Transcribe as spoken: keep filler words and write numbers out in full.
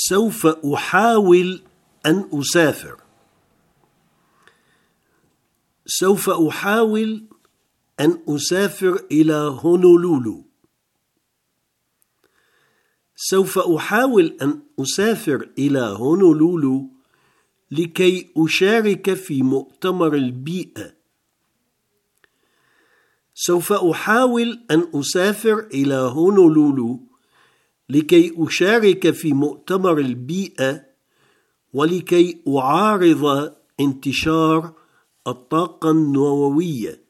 سوف أحاول أن أسافر. سوف أحاول أن أسافر إلى هونولولو. سوف أحاول أن أسافر إلى هونولولو لكي أشارك في مؤتمر البيئة. سوف أحاول أن أسافر إلى هونولولو لكي أشارك في مؤتمر البيئة ولكي أعارض انتشار الطاقة النووية.